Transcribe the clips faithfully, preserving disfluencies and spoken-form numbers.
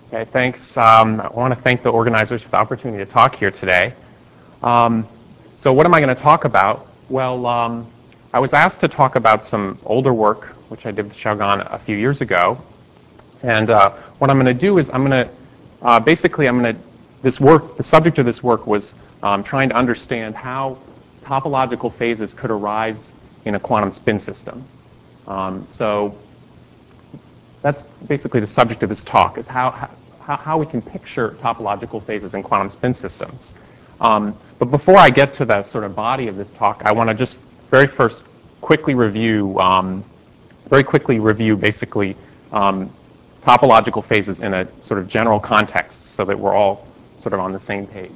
Okay, thanks. Um, I want to thank the organizers for the opportunity to talk here today. Um, so what am I going to talk about? Well, um, I was asked to talk about some older work, which I did with Xiaogan a few years ago. And uh, what I'm going to do is I'm going to, uh, basically I'm going to, this work, the subject of this work was um, trying to understand how topological phases could arise in a quantum spin system. Um, so that's basically the subject of this talk, is how, how, how we can picture topological phases in quantum spin systems. Um, but before I get to the sort of body of this talk, I want to just very first quickly review, um, very quickly review basically um, topological phases in a sort of general context so that we're all sort of on the same page.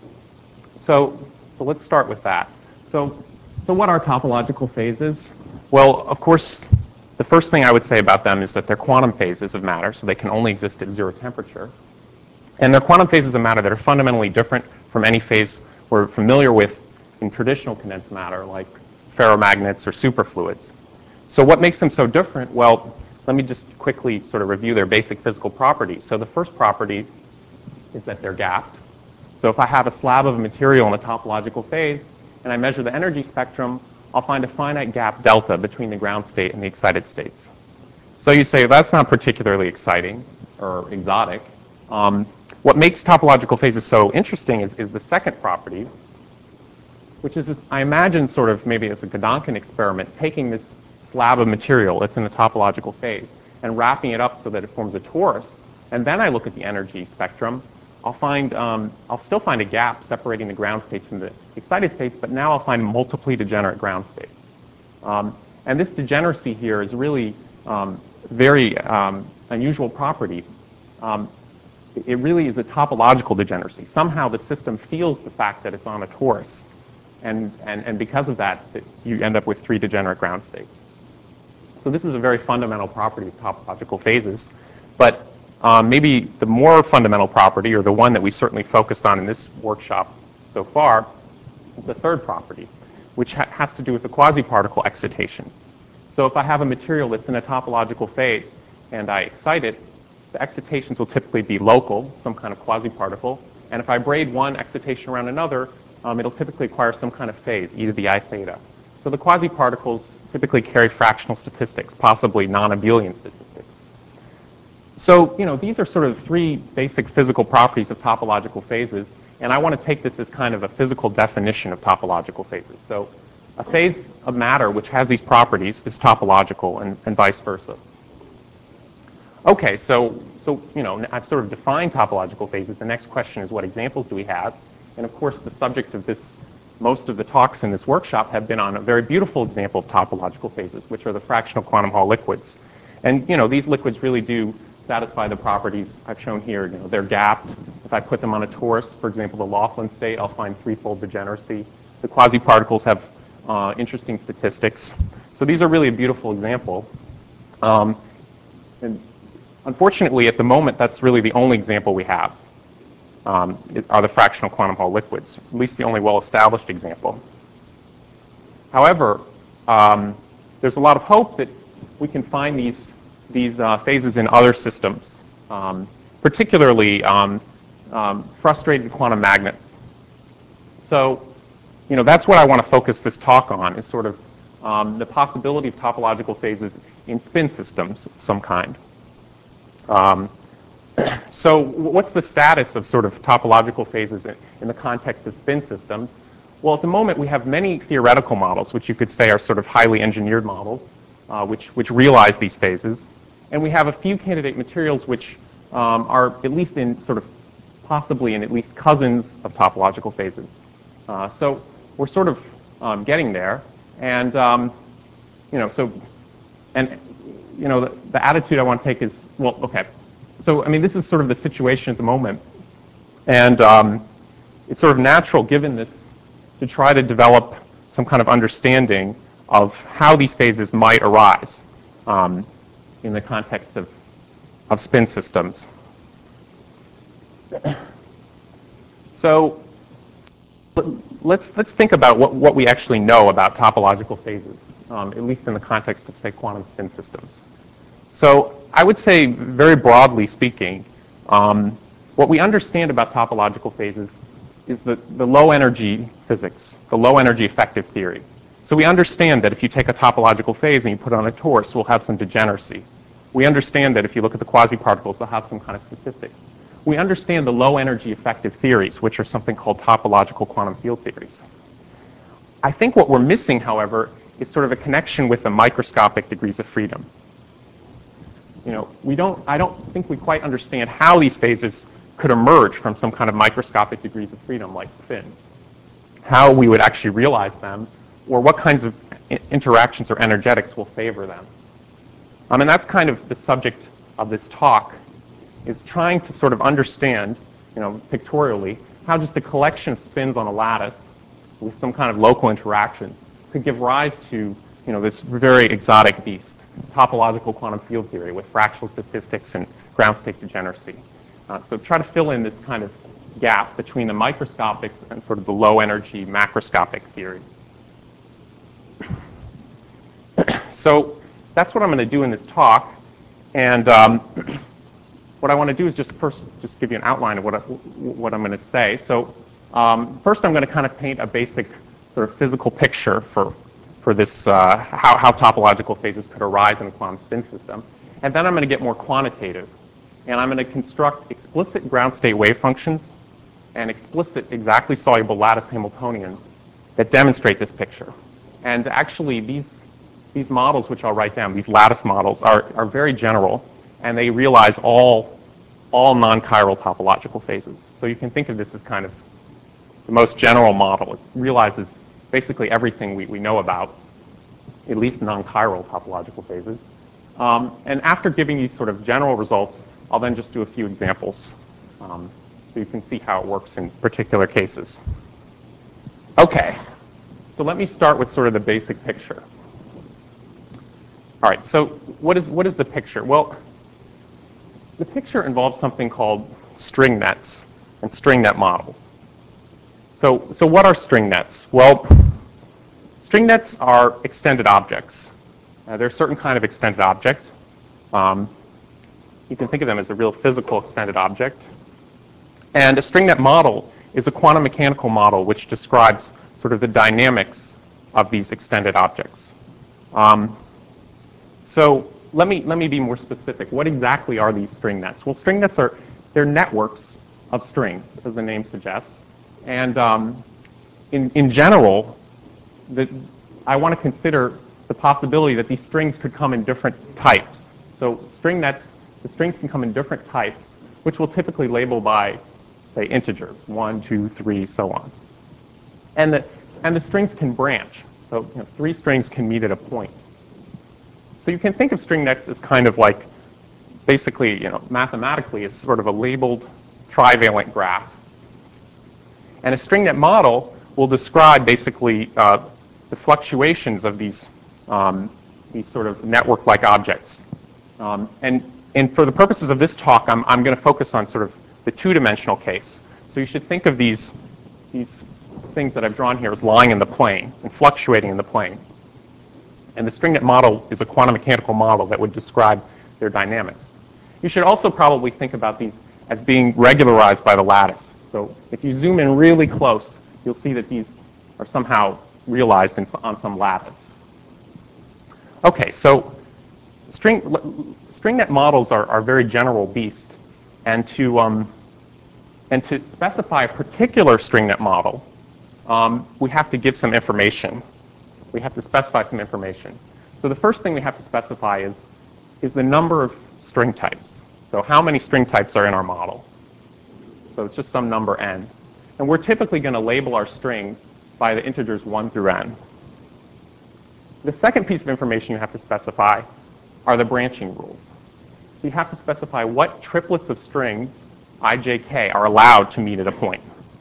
So, so let's start with that. So, so what are topological phases? Well, of course, the first thing I would say about them is that they're quantum phases of matter, so they can only exist at zero temperature. And they're quantum phases of matter that are fundamentally different from any phase we're familiar with in traditional condensed matter, like ferromagnets or superfluids. So what makes them so different? Well, let me just quickly sort of review their basic physical properties. So the first property is that they're gapped. So if I have a slab of material in a topological phase, and I measure the energy spectrum, I'll find a finite gap delta between the ground state and the excited states. So you say, that's not particularly exciting or exotic. Um, what makes topological phases so interesting is, is the second property, which is, I imagine sort of maybe as a Gedanken experiment, taking this slab of material that's in a topological phase and wrapping it up so that it forms a torus, and then I look at the energy spectrum, I'll find, um, I'll still find a gap separating the ground states from the excited states, but now I'll find a multiply degenerate ground state. Um, and this degeneracy here is really um, very um, unusual property. Um, it really is a topological degeneracy. Somehow the system feels the fact that it's on a torus, and, and, and because of that, you end up with three degenerate ground states. So this is a very fundamental property of topological phases, but um, maybe the more fundamental property, or the one that we certainly focused on in this workshop so far, is the third property, which ha has to do with the quasi-particle excitations. So if I have a material that's in a topological phase and I excite it, the excitations will typically be local, some kind of quasi-particle, and if I braid one excitation around another, um, it'll typically acquire some kind of phase, e to the I theta. So the quasi-particles typically carry fractional statistics, possibly non-abelian statistics. So, you know, these are sort of three basic physical properties of topological phases, and I want to take this as kind of a physical definition of topological phases. So a phase of matter which has these properties is topological, and, and vice versa. Okay, so, so, you know, I've sort of defined topological phases. The next question is, what examples do we have? And of course, the subject of this, most of the talks in this workshop have been on a very beautiful example of topological phases, which are the fractional quantum Hall liquids. And, you know, these liquids really do satisfy the properties I've shown here. You know, they're gapped. If I put them on a torus, for example, the Laughlin state, I'll find threefold degeneracy. The quasi-particles have uh, interesting statistics. So these are really a beautiful example. Um, and unfortunately, at the moment, that's really the only example we have, um, are the fractional quantum Hall liquids, at least the only well-established example. However, um, there's a lot of hope that we can find these these uh, phases in other systems, um, particularly um, um, frustrated quantum magnets. So, you know, that's what I want to focus this talk on, is sort of um, the possibility of topological phases in spin systems of some kind. Um, so what's the status of sort of topological phases in, in the context of spin systems? Well, at the moment, we have many theoretical models, which you could say are sort of highly engineered models, uh, which, which realize these phases. And we have a few candidate materials which um, are at least in sort of possibly in at least cousins of topological phases. Uh, so we're sort of um, getting there. And, um, you know, so, and, you know, the, the attitude I want to take is, well, okay. So, I mean, this is sort of the situation at the moment. And um, it's sort of natural, given this, to try to develop some kind of understanding of how these phases might arise um, in the context of, of spin systems. So let's, let's think about what, what we actually know about topological phases, um, at least in the context of, say, quantum spin systems. So I would say, very broadly speaking, Um, what we understand about topological phases is the, the low energy physics, the low energy effective theory. So we understand that if you take a topological phase and you put it on a torus, we'll have some degeneracy. We understand that if you look at the quasi-particles, they'll have some kind of statistics. We understand the low energy effective theories, which are something called topological quantum field theories. I think what we're missing, however, is sort of a connection with the microscopic degrees of freedom. You know, we don't, I don't think we quite understand how these phases could emerge from some kind of microscopic degrees of freedom like spins, how we would actually realize them, or what kinds of interactions or energetics will favor them. Um, and that's kind of the subject of this talk, is trying to sort of understand, you know, pictorially, how just a collection of spins on a lattice with some kind of local interactions could give rise to, you know, this very exotic beast, topological quantum field theory with fractional statistics and ground state degeneracy. Uh, so try to fill in this kind of gap between the microscopics and sort of the low energy macroscopic theory. So that's what I'm going to do in this talk. And um, what I want to do is just first just give you an outline of what, I, what I'm going to say. So um, first I'm going to kind of paint a basic sort of physical picture for, for this, uh, how, how topological phases could arise in a quantum spin system. And then I'm going to get more quantitative. And I'm going to construct explicit ground state wave functions and explicit exactly soluble lattice Hamiltonians that demonstrate this picture. And actually, these, these models, which I'll write down, these lattice models, are, are very general, and they realize all, all non-chiral topological phases. So you can think of this as kind of the most general model. It realizes basically everything we, we know about, at least non-chiral topological phases. Um, and after giving you sort of general results, I'll then just do a few examples um, so you can see how it works in particular cases. Okay, so let me start with sort of the basic picture. All right, so what is, what is the picture? Well, the picture involves something called string nets and string net models. So, so what are string nets? Well, string nets are extended objects. Uh, they're a certain kind of extended object. Um, you can think of them as a real physical extended object. And a string net model is a quantum mechanical model which describes sort of the dynamics of these extended objects. Um, so let me, let me be more specific. What exactly are these string nets? Well, string nets are, they're networks of strings, as the name suggests. And um, in, in general, the, I want to consider the possibility that these strings could come in different types. So string nets, the strings can come in different types, which we'll typically label by, say, integers, one, two, three, so on. And the, and the strings can branch. So you know, three strings can meet at a point. So you can think of string nets as kind of like, basically, you know, mathematically, as sort of a labeled trivalent graph. And a string net model will describe basically uh, the fluctuations of these, um, these sort of network-like objects. Um, and, and for the purposes of this talk, I'm, I'm going to focus on sort of the two-dimensional case. So you should think of these, these things that I've drawn here as lying in the plane and fluctuating in the plane. And the string net model is a quantum mechanical model that would describe their dynamics. You should also probably think about these as being regularized by the lattice. So if you zoom in really close, you'll see that these are somehow realized in, on some lattice. Okay, so string, string net models are, are very general beast. And to, um, and to specify a particular string net model, um, we have to give some information. We have to specify some information. So the first thing we have to specify is, is the number of string types. So how many string types are in our model? So it's just some number n. And we're typically going to label our strings by the integers one through n. The second piece of information you have to specify are the branching rules. So you have to specify what triplets of strings, I, j, k, are allowed to meet at a point.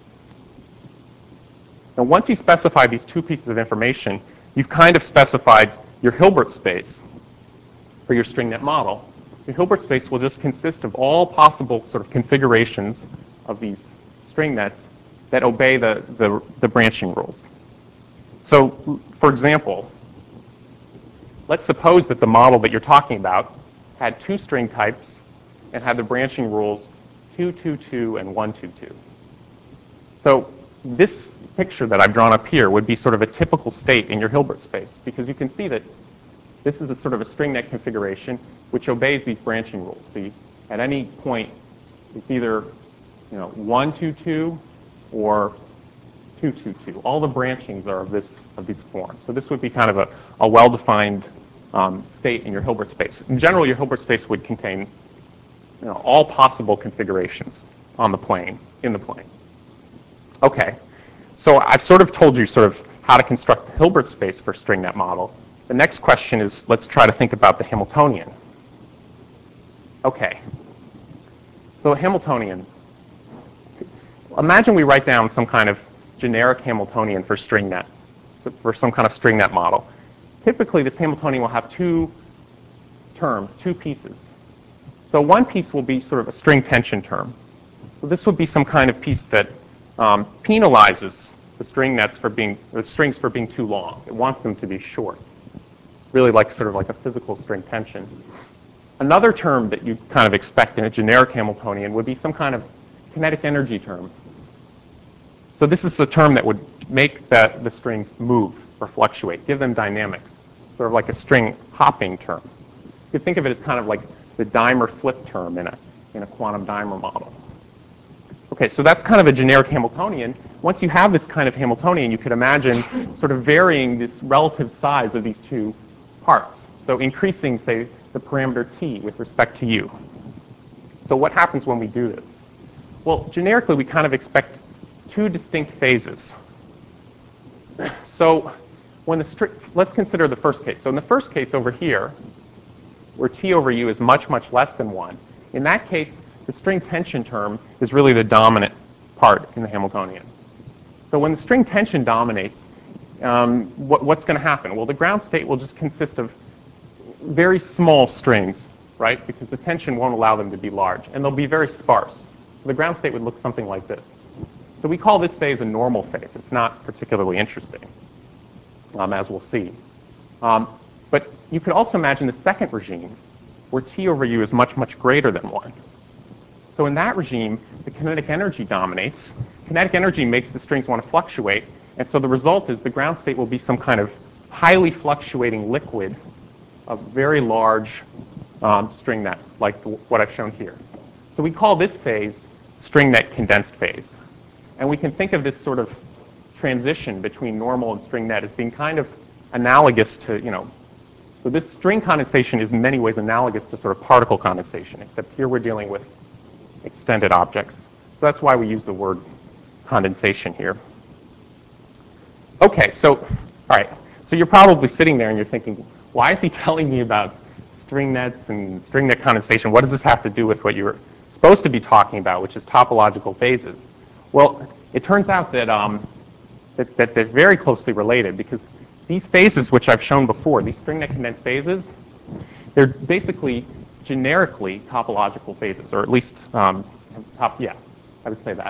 Now once you specify these two pieces of information, you've kind of specified your Hilbert space for your string net model. Your Hilbert space will just consist of all possible sort of configurations of these string nets that obey the, the, the branching rules. So, for example, let's suppose that the model that you're talking about had two string types and had the branching rules two, two, two, and one, two, two. So this picture that I've drawn up here would be sort of a typical state in your Hilbert space, because you can see that this is a sort of a string net configuration which obeys these branching rules. So you, at any point, it's either you know, one, two, two or two, two, two. All the branchings are of this of these forms. So this would be kind of a, a well-defined um, state in your Hilbert space. In general, your Hilbert space would contain you know, all possible configurations on the plane, in the plane. Okay, so I've sort of told you sort of how to construct the Hilbert space for string net model. The next question is, let's try to think about the Hamiltonian. Okay, so a Hamiltonian. Imagine we write down some kind of generic Hamiltonian for string net, so for some kind of string net model. Typically, this Hamiltonian will have two terms, two pieces. So one piece will be sort of a string tension term. So this would be some kind of piece that um, penalizes the string nets for being, the strings for being too long. It wants them to be short. Really like sort of like a physical string tension. Another term that you kind of expect in a generic Hamiltonian would be some kind of kinetic energy term. So this is a term that would make the, the strings move or fluctuate, give them dynamics, sort of like a string hopping term. You could think of it as kind of like the dimer flip term in a, in a quantum dimer model. Okay, so that's kind of a generic Hamiltonian. Once you have this kind of Hamiltonian, you could imagine sort of varying this relative size of these two parts. So increasing, say, the parameter t with respect to u. So what happens when we do this? Well, generically, we kind of expect two distinct phases. So when the string, let's consider the first case. So in the first case over here, where t over u is much, much less than one, in that case, the string tension term is really the dominant part in the Hamiltonian. So when the string tension dominates, um, what, what's going to happen? Well, the ground state will just consist of very small strings, right? Because the tension won't allow them to be large, and they'll be very sparse. So the ground state would look something like this. So we call this phase a normal phase. It's not particularly interesting, um, as we'll see. Um, but you could also imagine the second regime, where t over u is much, much greater than one. So in that regime, the kinetic energy dominates. Kinetic energy makes the strings want to fluctuate, and so the result is the ground state will be some kind of highly fluctuating liquid of very large um, string nets, like the, what I've shown here. So we call this phase string net condensed phase. And we can think of this sort of transition between normal and string net as being kind of analogous to, you know, so this string condensation is in many ways analogous to sort of particle condensation, except here we're dealing with extended objects. So that's why we use the word condensation here. Okay, so, all right. So you're probably sitting there and you're thinking, why is he telling me about string nets and string net condensation? What does this have to do with what you were supposed to be talking about, which is topological phases? Well, it turns out that, um, that, that they're very closely related, because these phases, which I've shown before, these string net condensed phases, they're basically generically topological phases, or at least, um, top, yeah, I would say that.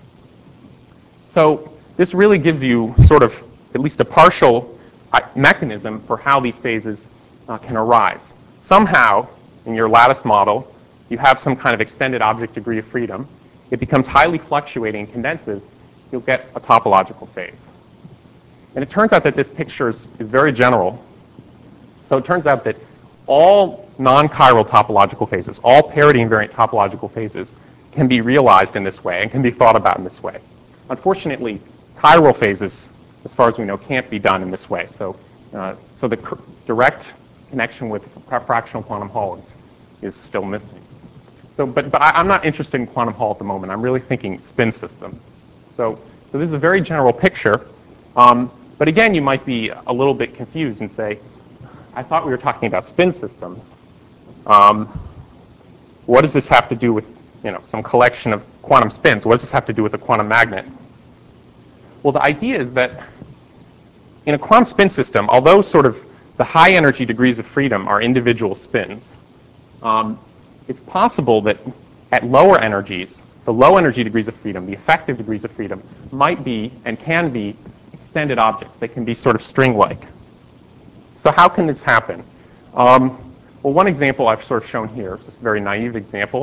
So this really gives you sort of at least a partial mechanism for how these phases uh, can arise. Somehow, in your lattice model, you have some kind of extended object degree of freedom. It becomes highly fluctuating and condenses. You'll get a topological phase. And it turns out that this picture is, is very general. So it turns out that all non-chiral topological phases, all parity invariant topological phases, can be realized in this way and can be thought about in this way. Unfortunately, chiral phases, as far as we know, can't be done in this way. So, uh, so the cr direct connection with fractional quantum Hall is, is still missing. So, but, but I, I'm not interested in quantum Hall at the moment. I'm really thinking spin systems. So, so this is a very general picture. Um, but again, you might be a little bit confused and say, I thought we were talking about spin systems. Um, what does this have to do with, you know, some collection of quantum spins? What does this have to do with a quantum magnet? Well, the idea is that in a quantum spin system, although sort of the high energy degrees of freedom are individual spins, um, it's possible that at lower energies, the low energy degrees of freedom, the effective degrees of freedom, might be and can be extended objects. They can be sort of string-like. So how can this happen? Um, well, one example I've sort of shown here, is this very naive example.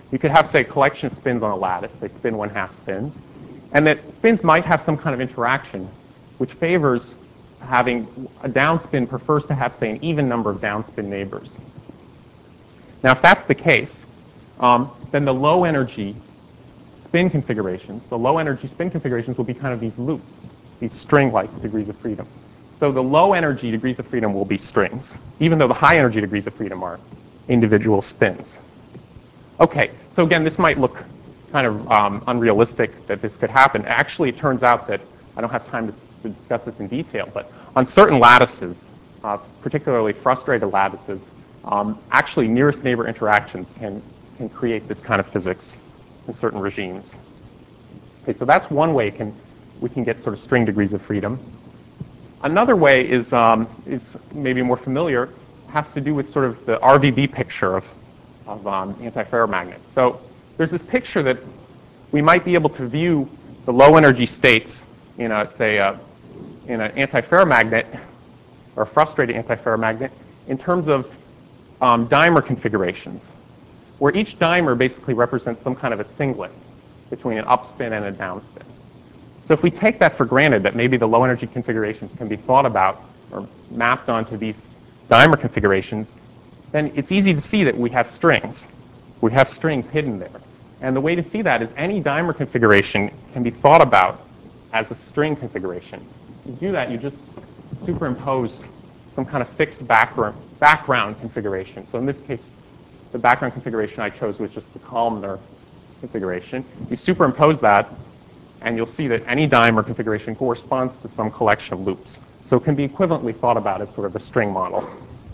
You could have, say, a collection of spins on a lattice, say spin one half spins, and that spins might have some kind of interaction which favors having a downspin prefers to have, say, an even number of downspin neighbors. Now, if that's the case, um, then the low energy spin configurations, the low energy spin configurations will be kind of these loops, these string-like degrees of freedom. So the low energy degrees of freedom will be strings, even though the high energy degrees of freedom are individual spins. Okay, so again, this might look kind of um, unrealistic that this could happen. Actually, it turns out that, I don't have time to, to discuss this in detail, but on certain lattices, uh, particularly frustrated lattices, um, actually nearest neighbor interactions can, can create this kind of physics in certain regimes. Okay, so that's one way can, we can get sort of string degrees of freedom. Another way is, um, is maybe more familiar, has to do with sort of the R V B picture of, of um, antiferromagnets. So there's this picture that we might be able to view the low energy states in a, say, a, in an antiferromagnet or frustrated antiferromagnet in terms of um, dimer configurations, where each dimer basically represents some kind of a singlet between an upspin and a downspin. So if we take that for granted, that maybe the low energy configurations can be thought about or mapped onto these dimer configurations, then it's easy to see that we have strings. We have strings hidden there. And the way to see that is any dimer configuration can be thought about as a string configuration. To do that, you just superimpose some kind of fixed background, background configuration. So in this case, the background configuration I chose was just the columnar configuration. You superimpose that, and you'll see that any dimer configuration corresponds to some collection of loops. So it can be equivalently thought about as sort of a string model.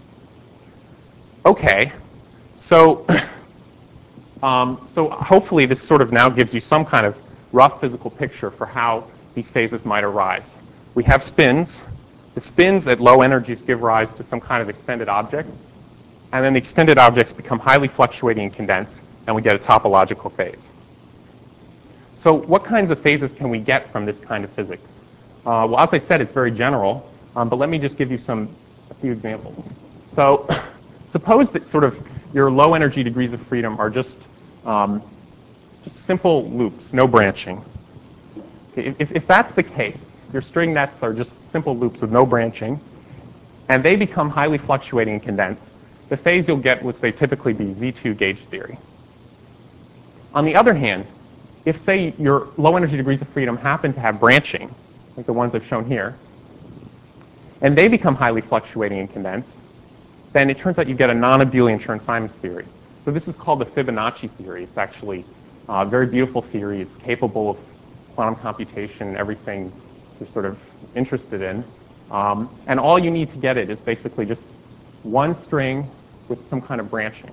Okay, so, um, so hopefully this sort of now gives you some kind of rough physical picture for how these phases might arise. We have spins. The spins at low energies give rise to some kind of extended object, and then the extended objects become highly fluctuating and condense, and we get a topological phase. So what kinds of phases can we get from this kind of physics? Uh, well, as I said, it's very general, um, but let me just give you some, a few examples. So suppose that sort of your low energy degrees of freedom are just, um, just simple loops, no branching. If, if, if that's the case, your string nets are just simple loops with no branching, and they become highly fluctuating and condensed, the phase you'll get would, say, typically be Z two gauge theory. On the other hand, if, say, your low energy degrees of freedom happen to have branching, like the ones I've shown here, and they become highly fluctuating and condensed, then it turns out you get a non-abelian Chern-Simons theory. So this is called the Fibonacci theory. It's actually a very beautiful theory. It's capable of quantum computation and everything you're sort of interested in. Um, and all you need to get it is basically just one string with some kind of branching.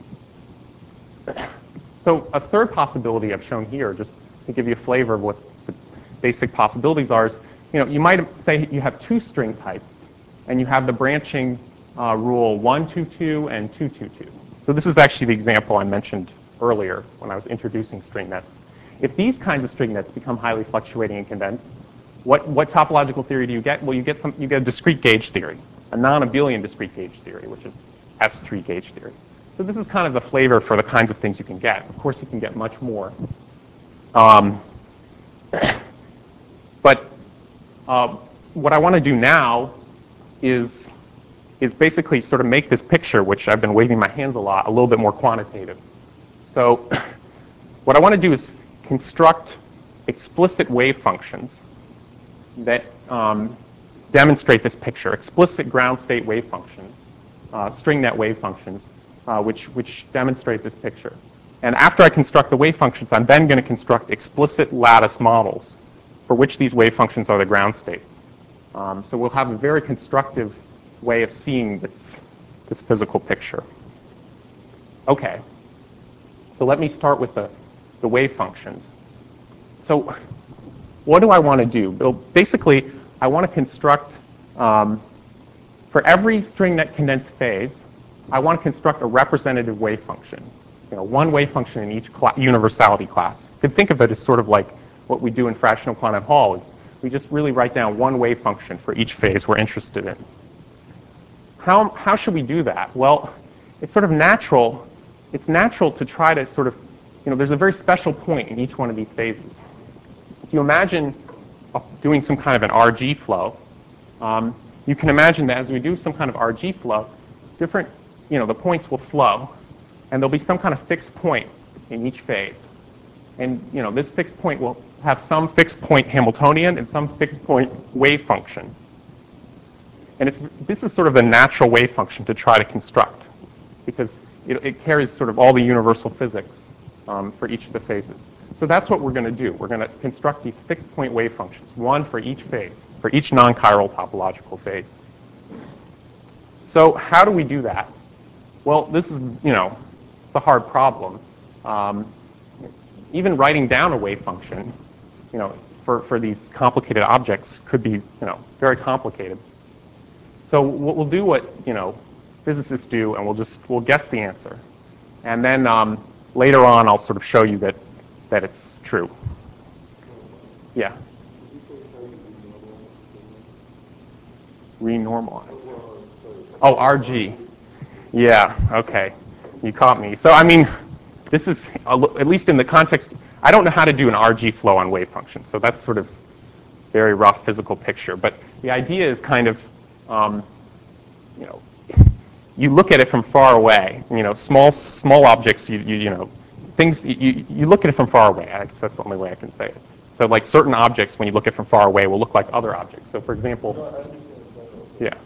So a third possibility I've shown here, just to give you a flavor of what the basic possibilities are, is, you know, you might say you have two string types, and you have the branching uh, rule one two two and two two two. So this is actually the example I mentioned earlier when I was introducing string nets. If these kinds of string nets become highly fluctuating and condensed, what, what topological theory do you get? Well, you get, some, you get a discrete gauge theory, a non-abelian discrete gauge theory, which is S three gauge theory. So this is kind of the flavor for the kinds of things you can get. Of course, you can get much more. Um, but uh, what I want to do now is, is basically sort of make this picture, which I've been waving my hands a lot, a little bit more quantitative. So what I want to do is construct explicit wave functions that um, demonstrate this picture, explicit ground state wave functions, uh, string net wave functions, uh, which, which demonstrate this picture. And after I construct the wave functions, I'm then going to construct explicit lattice models for which these wave functions are the ground states. Um, so we'll have a very constructive way of seeing this, this physical picture. Okay, so let me start with the, the wave functions. So what do I want to do? Well, basically, I want to construct, um, for every string net condensed phase, I want to construct a representative wave function. You know, one wave function in each cl- universality class. You can think of it as sort of like what we do in fractional quantum Hall. Is we just really write down one wave function for each phase we're interested in. How, how should we do that? Well, it's sort of natural. It's natural to try to sort of you know, there's a very special point in each one of these phases. If you imagine doing some kind of an R G flow, um, you can imagine that as we do some kind of R G flow, different, you know, the points will flow, and there'll be some kind of fixed point in each phase. And, you know, this fixed point will have some fixed point Hamiltonian and some fixed point wave function. And it's, this is sort of a natural wave function to try to construct, because it, it carries sort of all the universal physics um, for each of the phases. So that's what we're going to do. We're going to construct these fixed point wave functions, one for each phase, for each non-chiral topological phase. So how do we do that? Well, this is, you know, it's a hard problem. Um, even writing down a wave function, you know, for, for these complicated objects could be, you know, very complicated. So we'll do what, you know, physicists do, and we'll just, we'll guess the answer. And then um, later on, I'll sort of show you that, that it's true. Yeah. Renormalize. Oh, R G. Yeah, okay. You caught me. So, I mean, this is, at least in the context, I don't know how to do an R G flow on wave functions. So that's sort of very rough physical picture. But the idea is kind of, um, you know, you look at it from far away. You know, small small objects, you, you, you know, things, you, you look at it from far away. I guess that's the only way I can say it. So like certain objects, when you look at it from far away, will look like other objects. So for example, yeah.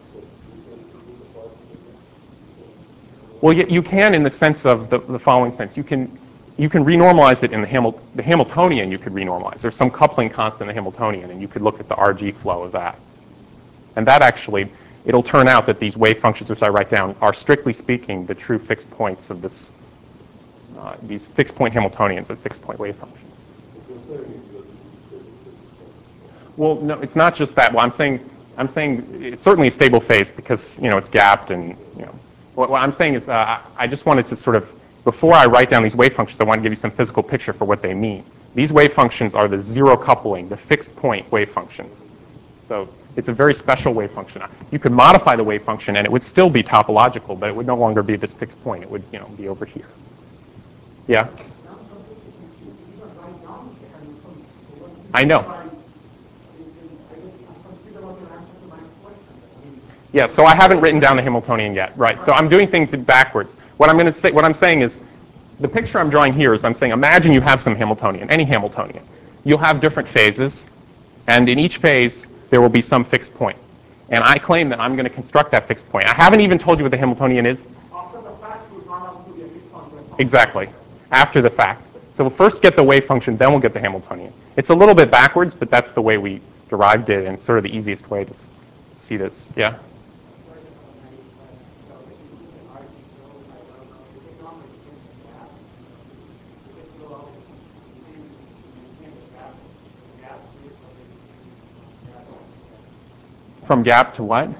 Well, you, you can in the sense of the, the following sense. You can, you can renormalize it in the, Hamil the Hamiltonian. You could renormalize. There's some coupling constant in the Hamiltonian, and you could look at the R G flow of that. And that actually, it'll turn out that these wave functions, which I write down, are strictly speaking the true fixed points of this, uh, these fixed point Hamiltonians of fixed point wave functions. Well, no, it's not just that. Well, I'm saying, I'm saying it's certainly a stable phase because, you know, it's gapped and, you know. What, what I'm saying is uh, I just wanted to sort of, before I write down these wave functions, I want to give you some physical picture for what they mean. These wave functions are the zero coupling, the fixed point wave functions. So it's a very special wave function. You could modify the wave function and it would still be topological, but it would no longer be this fixed point. It would, you know, be over here. Yeah? I know. Yeah, so I haven't written down the Hamiltonian yet, right? So I'm doing things backwards. What I'm going to say, what I'm saying is, the picture I'm drawing here is I'm saying, imagine you have some Hamiltonian, any Hamiltonian. You'll have different phases, and in each phase there will be some fixed point. And I claim that I'm going to construct that fixed point. I haven't even told you what the Hamiltonian is. After the fact, we'll run out to be a fixed point. Exactly, after the fact. So we'll first get the wave function, then we'll get the Hamiltonian. It's a little bit backwards, but that's the way we derived it, and it's sort of the easiest way to see this. Yeah? From gap to what?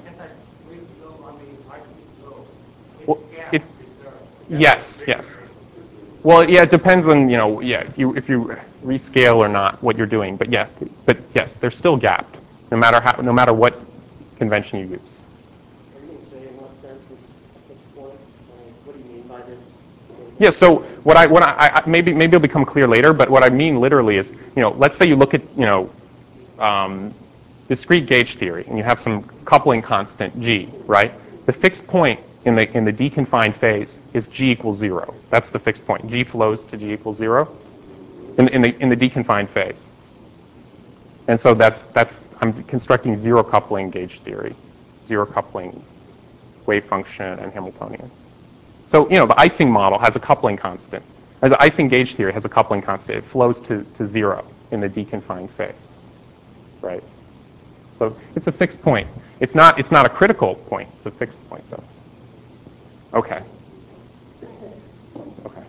Well, it, yes, yes. Well, yeah, it depends on, you know, yeah, if you if you rescale or not what you're doing, but yeah, but yes, they're still gapped, no matter how, no matter what convention you use. Are you going to say in what sense it's a fixed point? I mean, what do you mean by this? Yeah, so what I what I, I maybe maybe it'll become clear later, but what I mean literally is, you know, let's say you look at, you know, um, discrete gauge theory, and you have some coupling constant G, right? The fixed point in the in the deconfined phase is G equals zero. That's the fixed point. G flows to G equals zero in, in the in the deconfined phase. And so that's that's I'm constructing zero coupling gauge theory, zero coupling wave function and Hamiltonian. So, you know, the Ising model has a coupling constant. Or the Ising gauge theory has a coupling constant. It flows to, to zero in the deconfined phase, right? So it's a fixed point. It's not, it's not a critical point. It's a fixed point, though. Okay. Okay.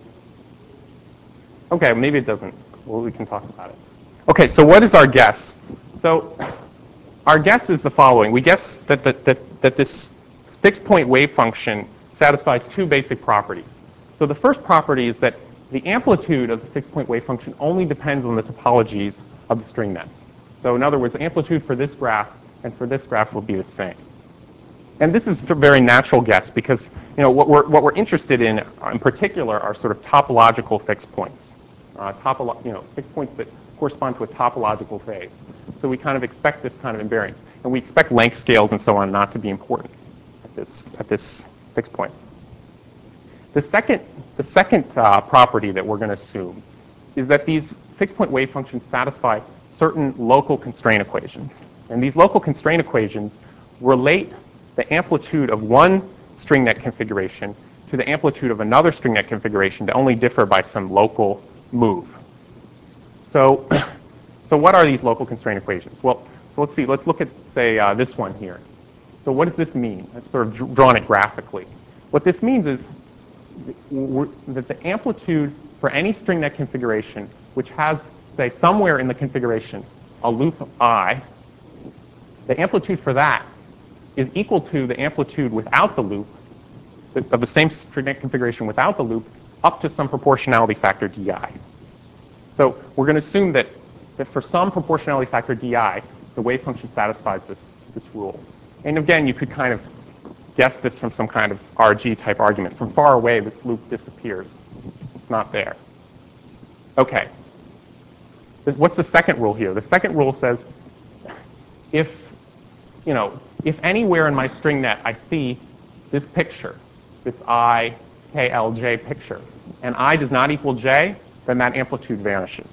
Okay, maybe it doesn't. Well, we can talk about it. Okay, so what is our guess? So our guess is the following. We guess that, that, that, that this fixed point wave function satisfies two basic properties. So the first property is that the amplitude of the fixed point wave function only depends on the topologies of the string net. So in other words, the amplitude for this graph and for this graph will be the same. And this is a very natural guess because you know what we're what we're interested in in particular are sort of topological fixed points, uh, topolo- you know fixed points that correspond to a topological phase. So we kind of expect this kind of invariance, and we expect length scales and so on not to be important at this at this fixed point. The second the second uh, property that we're going to assume is that these fixed point wave functions satisfy certain local constraint equations, and these local constraint equations relate the amplitude of one string net configuration to the amplitude of another string net configuration to only differ by some local move. So, so what are these local constraint equations? Well, so let's see. Let's look at, say, uh, this one here. So what does this mean? I've sort of drawn it graphically. What this means is that the amplitude for any string net configuration which has, say, somewhere in the configuration a loop I, the amplitude for that is equal to the amplitude without the loop, of the same string net configuration without the loop, up to some proportionality factor di. So we're going to assume that, that for some proportionality factor di, the wave function satisfies this, this rule. And again, you could kind of guess this from some kind of R G type argument. From far away, this loop disappears. It's not there. Okay. What's the second rule here? The second rule says if you know, if anywhere in my string net I see this picture, this I, K, L, J picture, and I does not equal J, then that amplitude vanishes.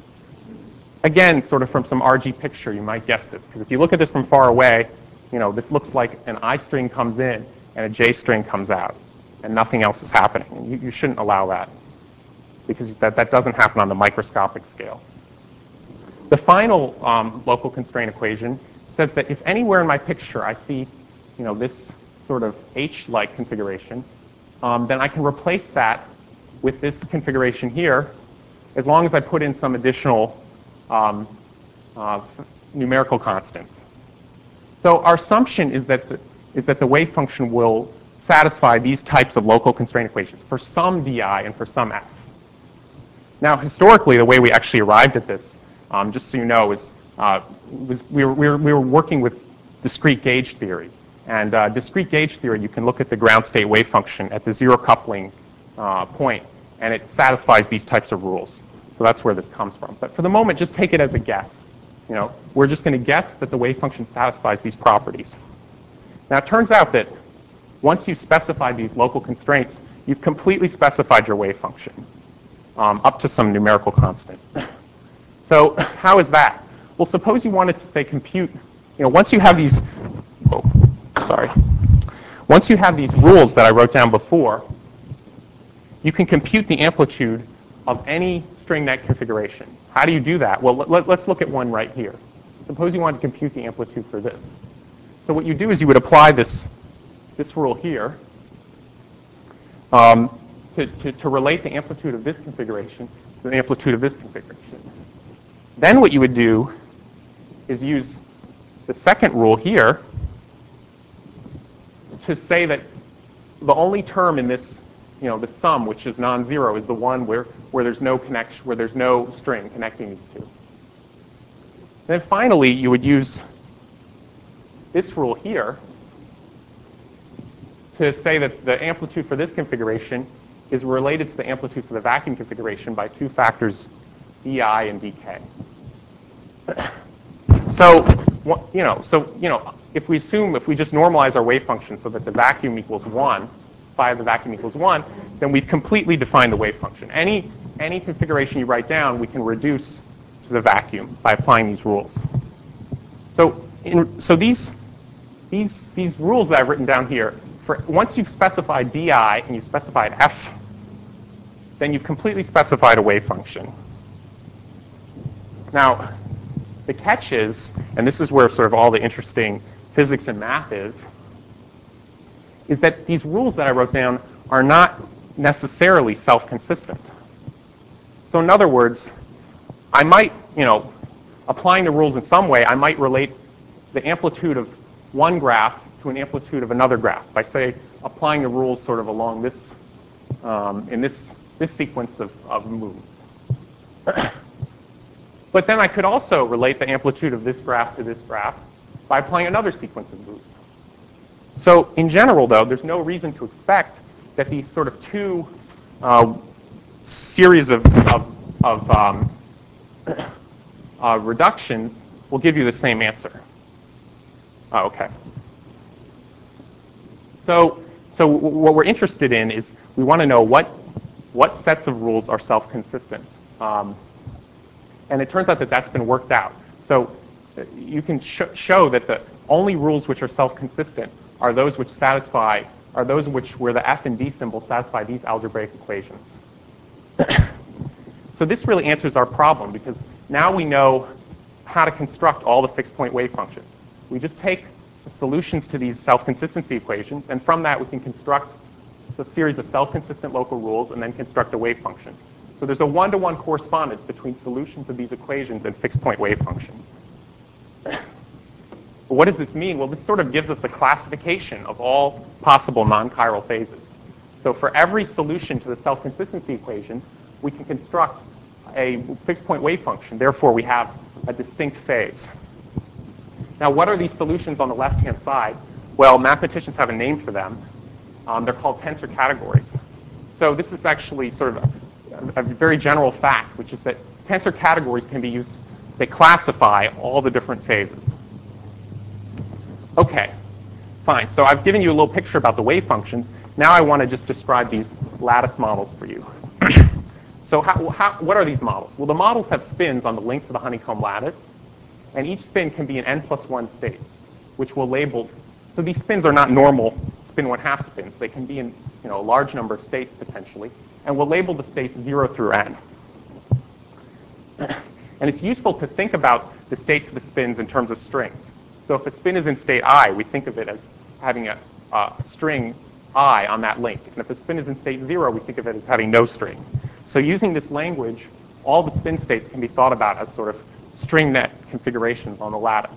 Again, sort of from some R G picture, you might guess this, because if you look at this from far away, you know, this looks like an I string comes in and a J string comes out, and nothing else is happening. And you, you shouldn't allow that, because that, that doesn't happen on the microscopic scale. The final um, local constraint equation says that if anywhere in my picture I see, you know, this sort of H-like configuration, um, then I can replace that with this configuration here, as long as I put in some additional um, uh, numerical constants. So our assumption is that the, is that the wave function will satisfy these types of local constraint equations for some di and for some f. Now, historically, the way we actually arrived at this, um, just so you know, is Uh, was, we, were, we, were, we were working with discrete gauge theory. And uh, discrete gauge theory, you can look at the ground state wave function at the zero coupling uh, point, and it satisfies these types of rules. So that's where this comes from. But for the moment, just take it as a guess. You know, we're just going to guess that the wave function satisfies these properties. Now, it turns out that once you've specified these local constraints, you've completely specified your wave function um, up to some numerical constant. So how is that? Well, suppose you wanted to, say, compute, you know, once you have these, oh, sorry. Once you have these rules that I wrote down before, you can compute the amplitude of any string net configuration. How do you do that? Well, let, let's look at one right here. Suppose you want to compute the amplitude for this. So what you do is you would apply this, this rule here um, to, to, to relate the amplitude of this configuration to the amplitude of this configuration. Then what you would do is use the second rule here to say that the only term in this, you know, the sum, which is non-zero, is the one where, where there's no connection, where there's no string connecting these two. Then finally, you would use this rule here to say that the amplitude for this configuration is related to the amplitude for the vacuum configuration by two factors di and dk. So, you know, so, you know, if we assume, if we just normalize our wave function so that the vacuum equals one, phi of the vacuum equals one, then we've completely defined the wave function. Any, any configuration you write down, we can reduce to the vacuum by applying these rules. So, in, so these, these, these rules that I've written down here, for once you've specified di and you've specified f, then you've completely specified a wave function. Now, the catch is, and this is where sort of all the interesting physics and math is, is that these rules that I wrote down are not necessarily self-consistent. So in other words, I might, you know, applying the rules in some way, I might relate the amplitude of one graph to an amplitude of another graph by, say, applying the rules sort of along this, um, in this, this sequence of, of moves. But then I could also relate the amplitude of this graph to this graph by applying another sequence of moves. So in general, though, there's no reason to expect that these sort of two uh, series of, of, of um, uh, reductions will give you the same answer. Oh, okay. So, so what we're interested in is we want to know what, what sets of rules are self-consistent. Um, and it turns out that that's been worked out. So you can sh show that the only rules which are self-consistent are those which satisfy, are those which where the f and d symbols satisfy these algebraic equations. So this really answers our problem because now we know how to construct all the fixed point wave functions. We just take the solutions to these self-consistency equations, and from that we can construct a series of self-consistent local rules and then construct a wave function. So there's a one-to-one correspondence between solutions of these equations and fixed point wave functions. But what does this mean? Well, this sort of gives us a classification of all possible non-chiral phases. So for every solution to the self-consistency equations, we can construct a fixed point wave function. Therefore, we have a distinct phase. Now, what are these solutions on the left-hand side? Well, mathematicians have a name for them. Um, they're called tensor categories. So this is actually sort of a, a very general fact, which is that tensor categories can be used, they classify all the different phases. Okay, fine. So I've given you a little picture about the wave functions. Now I want to just describe these lattice models for you. So how, how, what are these models? Well, the models have spins on the links of the honeycomb lattice, and each spin can be in n plus one states, which we'll label. So these spins are not normal spin one half spins. They can be in you know, a large number of states potentially, and we'll label the states zero through n. And it's useful to think about the states of the spins in terms of strings. So if a spin is in state I, we think of it as having a, a string I on that link. And if a spin is in state zero, we think of it as having no string. So using this language, all the spin states can be thought about as sort of string net configurations on the lattice.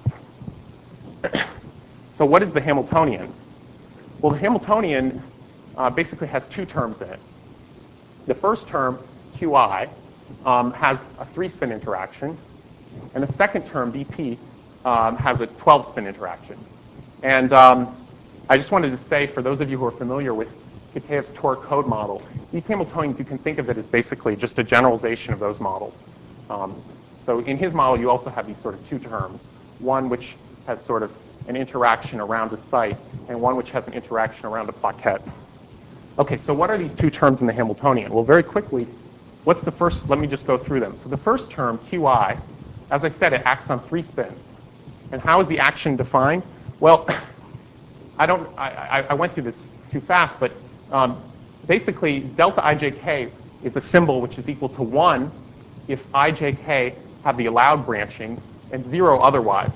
So what is the Hamiltonian? Well, the Hamiltonian uh, basically has two terms in it. The first term, Qi, um, has a three-spin interaction, and the second term, B P, um, has a twelve-spin interaction. And um, I just wanted to say, for those of you who are familiar with Kitaev's toric code model, these Hamiltonians, you can think of it as basically just a generalization of those models. Um, so in his model, you also have these sort of two terms, one which has sort of an interaction around a site, and one which has an interaction around a plaquette. Okay, so what are these two terms in the Hamiltonian? Well, very quickly, what's the first? Let me just go through them. So the first term, Qi, as I said, it acts on three spins. And how is the action defined? Well, I don't. I, I went through this too fast, but um, basically, delta ijk is a symbol which is equal to one if ijk have the allowed branching and zero otherwise.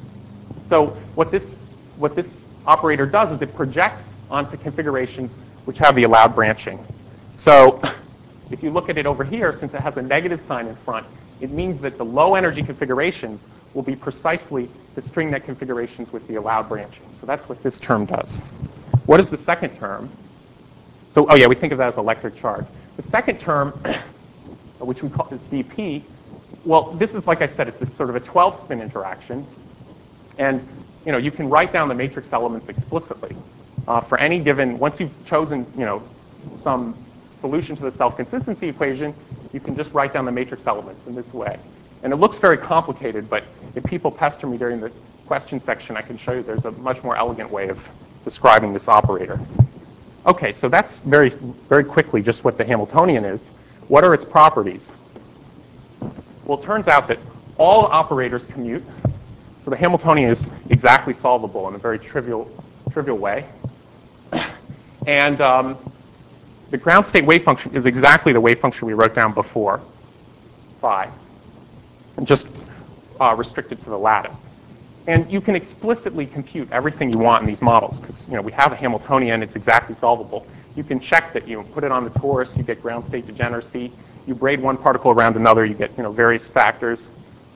So what this what this operator does is it projects onto configurations which have the allowed branching. So if you look at it over here, since it has a negative sign in front, it means that the low energy configurations will be precisely the string net configurations with the allowed branching. So that's what this term does. What is the second term? So, oh yeah, we think of that as electric charge. The second term, which we call is B P, well, this is, like I said, it's, it's sort of a twelve-spin interaction. And you know, you can write down the matrix elements explicitly. Uh, for any given, once you've chosen you know, some solution to the self-consistency equation, you can just write down the matrix elements in this way. And it looks very complicated, but if people pester me during the question section, I can show you there's a much more elegant way of describing this operator. Okay, so that's very, very quickly just what the Hamiltonian is. What are its properties? Well, it turns out that all operators commute. So the Hamiltonian is exactly solvable in a very trivial, trivial way. And um, the ground state wave function is exactly the wave function we wrote down before, phi, and just uh, restricted to the lattice. And you can explicitly compute everything you want in these models because you know, we have a Hamiltonian, it's exactly solvable. You can check that you put it on the torus, you get ground state degeneracy. You braid one particle around another, you get you know, various factors.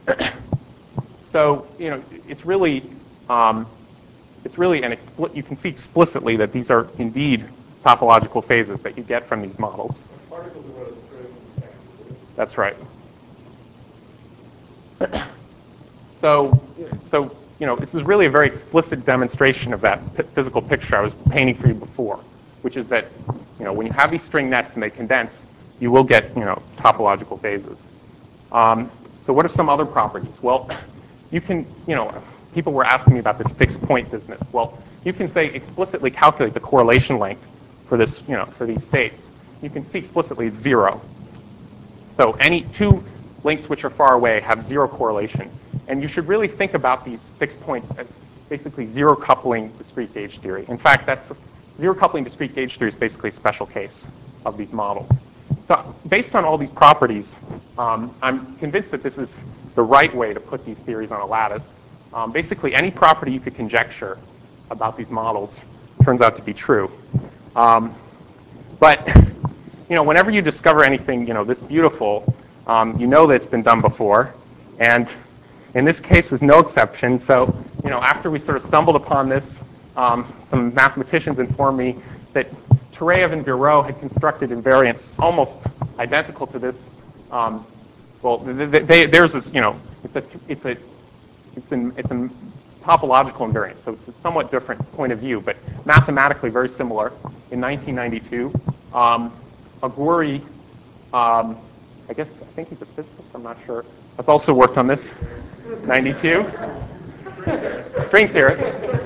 So you know, it's really, um, it's really an expli you can see explicitly that these are indeed topological phases that you get from these models. Particles are what strings. That's right. So, so you know, this is really a very explicit demonstration of that p- physical picture I was painting for you before, which is that, you know, when you have these string nets and they condense, you will get, you know, topological phases. Um, so what are some other properties? Well, you can, you know, people were asking me about this fixed point business. Well, you can say explicitly calculate the correlation length for this, you know, for these states. You can see explicitly it's zero. So any two links which are far away have zero correlation. And you should really think about these fixed points as basically zero coupling discrete gauge theory. In fact, that's zero coupling discrete gauge theory is basically a special case of these models. So based on all these properties, um, I'm convinced that this is the right way to put these theories on a lattice. Um, basically, any property you could conjecture about these models turns out to be true. Um, but you know, whenever you discover anything, you know, this beautiful, um, you know that it's been done before, and in this case was no exception. So, you know, after we sort of stumbled upon this, um, some mathematicians informed me that Tureyev and Bureau had constructed invariants almost identical to this. Um, well, they, they, theirs is, you know, it's a, it's a, it's an, it's a topological invariant, so it's a somewhat different point of view, but mathematically very similar. In nineteen ninety-two, um, Aguri, um, I guess, I think he's a physicist, I'm not sure, has also worked on this. ninety-two, string theorist.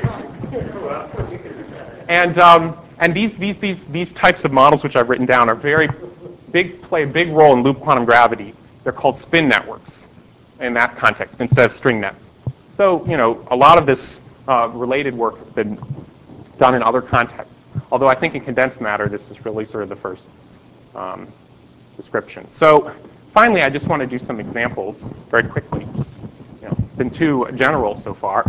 And um, and these these these these types of models which I've written down are very big, play a big role in loop quantum gravity. They're called spin networks in that context instead of string nets. So, you know, a lot of this uh, related work has been done in other contexts. Although I think in condensed matter, this is really sort of the first um, description. So finally, I just want to do some examples very quickly. Just, you know, been too general so far.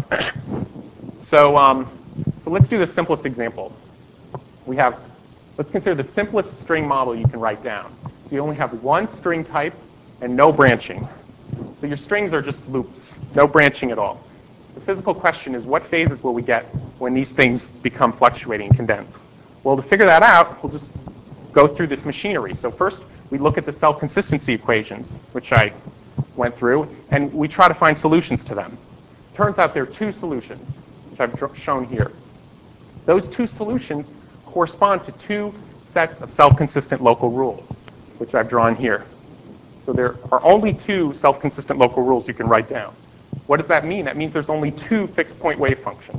so, um, so let's do the simplest example. We have, let's consider the simplest string model you can write down. So you only have one string type and no branching. So your strings are just loops, no branching at all. The physical question is, what phases will we get when these things become fluctuating and condense? Well, to figure that out, we'll just go through this machinery. So first, we look at the self-consistency equations, which I went through, and we try to find solutions to them. Turns out there are two solutions, which I've shown here. Those two solutions correspond to two sets of self-consistent local rules, which I've drawn here. So there are only two self-consistent local rules you can write down. What does that mean? That means there's only two fixed point wave functions.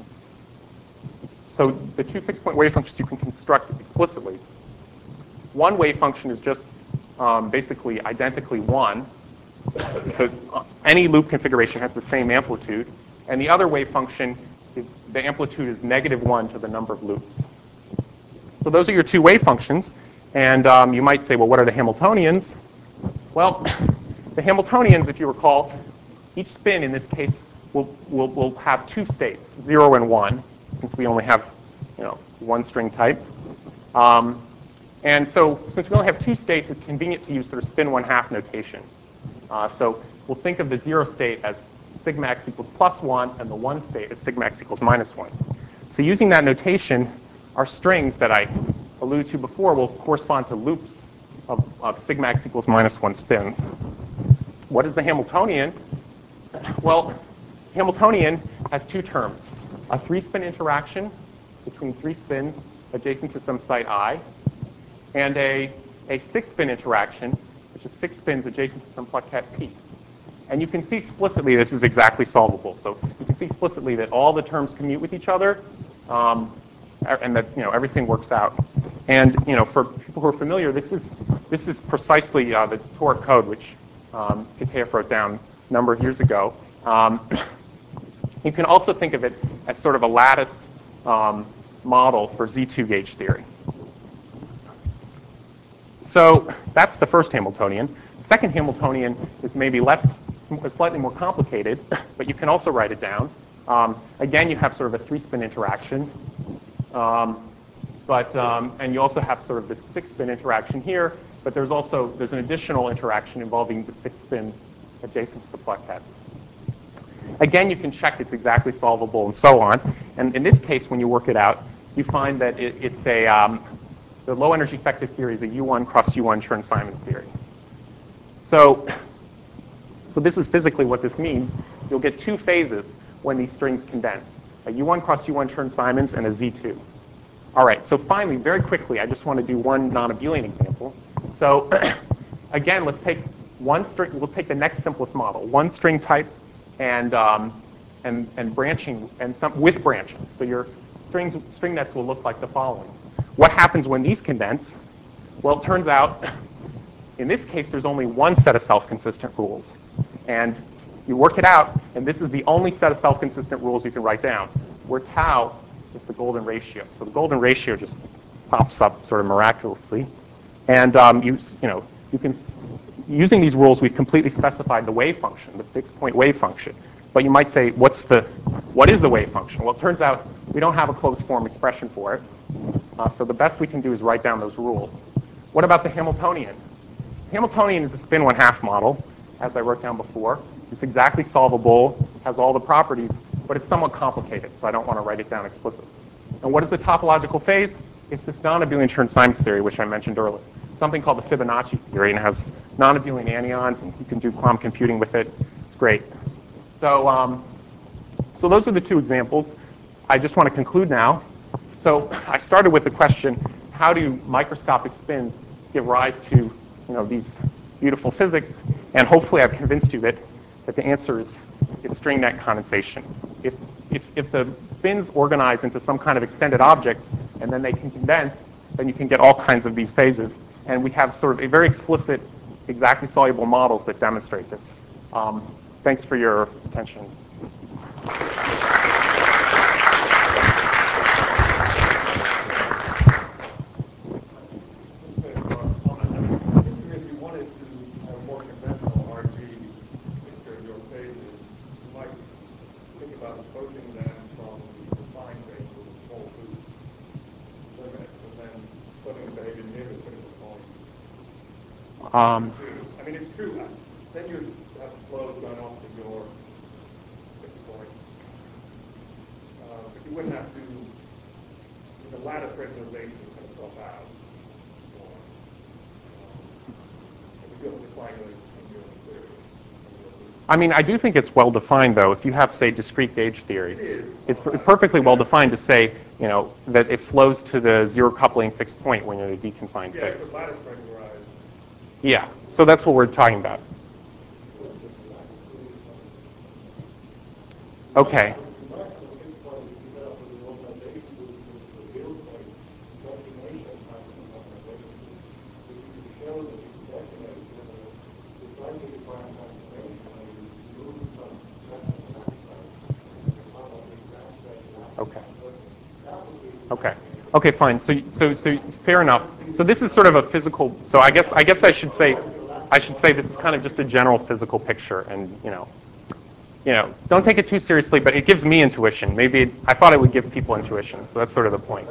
So the two fixed point wave functions you can construct explicitly. One wave function is just um, basically identically one. So any loop configuration has the same amplitude. And the other wave function is the amplitude is negative one to the number of loops. So those are your two wave functions. And um, you might say, well, what are the Hamiltonians? Well, the Hamiltonians, if you recall, each spin in this case will, will, will have two states, zero and one, since we only have, you know, one string type. Um, and so since we only have two states, it's convenient to use sort of spin one half notation. Uh, so we'll think of the zero state as sigma x equals plus one, and the one state as sigma x equals minus one. So using that notation, our strings that I alluded to before will correspond to loops of, of sigma x equals minus one spins. What is the Hamiltonian? Well, Hamiltonian has two terms. A three-spin interaction between three spins adjacent to some site I, and a, a six-spin interaction, which is six spins adjacent to some plaquette P. And you can see explicitly this is exactly solvable. So you can see explicitly that all the terms commute with each other, um, and that, you know, everything works out. And, you know, for people who are familiar, this is this is precisely uh, the toric code which um, Kitaev wrote down a number of years ago. Um, you can also think of it as sort of a lattice um, model for Z two gauge theory. So that's the first Hamiltonian. The second Hamiltonian is maybe less, slightly more complicated, but you can also write it down. Um, again, you have sort of a three-spin interaction. Um, but, um, and you also have sort of this six-spin interaction here, but there's also, there's an additional interaction involving the six spins adjacent to the plaquette. Again, you can check it's exactly solvable and so on. And in this case, when you work it out, you find that it, it's a, um, the low energy effective theory is a U one cross U one Chern-Simons theory. So, so this is physically what this means. You'll get two phases when these strings condense. A U one cross U one Chern-Simons and a Z two. All right, so finally, very quickly, I just want to do one non-abelian example. So again, let's take one string, we'll take the next simplest model, one string type and, um, and, and branching, and some, with branching. So your strings, string nets will look like the following. What happens when these condense? Well, it turns out, in this case, there's only one set of self-consistent rules. And you work it out, and this is the only set of self-consistent rules you can write down, where tau is the golden ratio. So the golden ratio just pops up sort of miraculously. And um, you, you know, you can, using these rules, we've completely specified the wave function, the fixed point wave function. But you might say, what's the, what is the wave function? Well, it turns out we don't have a closed form expression for it. Uh, so the best we can do is write down those rules. What about the Hamiltonian? Hamiltonian is a spin one half model, as I wrote down before. It's exactly solvable, has all the properties, but it's somewhat complicated, so I don't want to write it down explicitly. And what is the topological phase? It's this non-abelian Chern-Simons theory, which I mentioned earlier. Something called the Fibonacci theory, and it has non-abelian anyons, and you can do quantum computing with it. It's great. So, um, so those are the two examples. I just want to conclude now. So I started with the question, how do microscopic spins give rise to, you know, these beautiful physics? And hopefully I've convinced you that, that the answer is, is string net condensation. If, if, if the spins organize into some kind of extended objects and then they can condense, then you can get all kinds of these phases. And we have sort of a very explicit, exactly soluble models that demonstrate this. Um, thanks for your attention. Approaching them from the defined range of the small two limit, and then putting the behavior near the critical point. Um, I mean, it's true. Then you have flows going off to your fixed point. Uh, but you wouldn't have to, with the lattice regularization cut itself out. Or, um, if you have a define in your theory. I mean, I do think it's well defined, though. If you have, say, discrete gauge theory, it's perfectly well defined to say, you know, that it flows to the zero coupling fixed point when you're in a deconfined yeah, phase. it's lattice regularized. Yeah, so that's what we're talking about. Okay. Okay. Okay. Okay, fine. So, so, so, fair enough. So this is sort of a physical. So I guess, I guess I should say, I should say this is kind of just a general physical picture, and you know, you know, don't take it too seriously. But it gives me intuition. Maybe it, I thought it would give people intuition. So that's sort of the point.